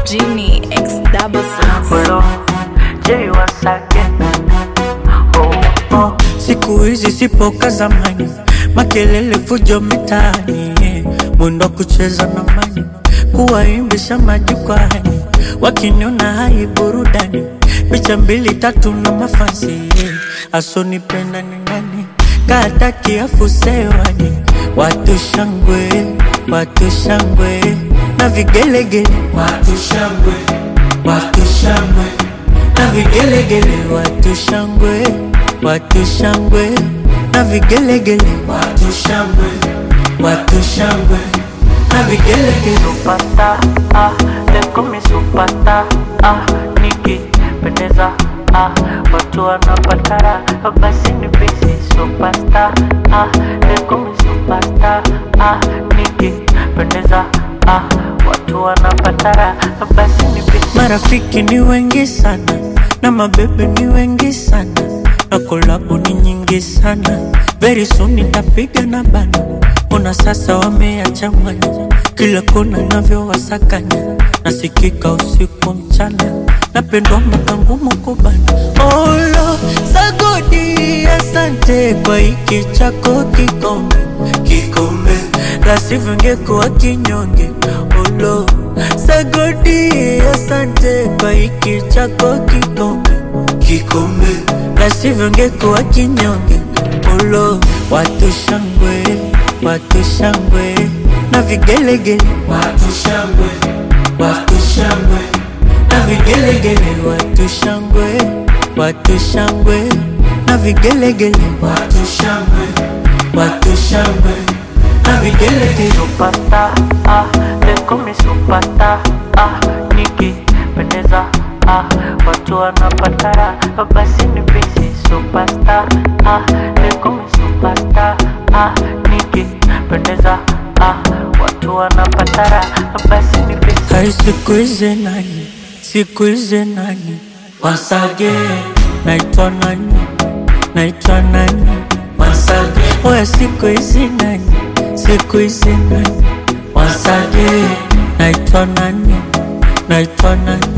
Genie X double six. Hello, J once again. Siku hizi sipo ka zamani, makelele fujo mitaani, mwendo kucheza na mani, kuwaimbisha majukwani, wakiniona hai burudani, picha mbili tatu na mafansi, asonipenda ni nani, kataki afusewani, watu shangwe, na vigelegele, watu shangwe, na vigelegele, watu shangwe, na vigelegele, watu shangwe, na vigelegele. Supata, they call me supata, nikipendeza, watu wanapatara, basi ni busy superstar, they call me superstar, nikipendeza, watu wanapatara, basi ni busy. Marafiki ni wengi sana, na mabebe ni wengi sana, na kolabo ni nyingi sana. Very soon nitapiga na bana, ona sasa wameyachanganya, kila kona navyo wasakanya, nasikika usiku mchana, napendwa makangumu kubana. Olo, sagodi asante kwa hiki chako kikombe, la sivyo ngekuwa kinyonge. Olo, sagodi asante kwa hiki chako kikombe, la sivyo ngekuwa kinyonge. Olo, watu shangwe, na vigelegele, watu shangwe, na vigelegele, watu shangwe, na vigelegele, watu shangwe, na vigelegele. Supata, they call me supata, nikipendeza, watu wanapatara, basi ni busy superstar, they call me superstar, nikipendeza, watu wanapatara, basi ni busy. Hai siku hizi nani, once again, naitwa nani, once again. Oya siku hizi nani, once again, naitwa nani.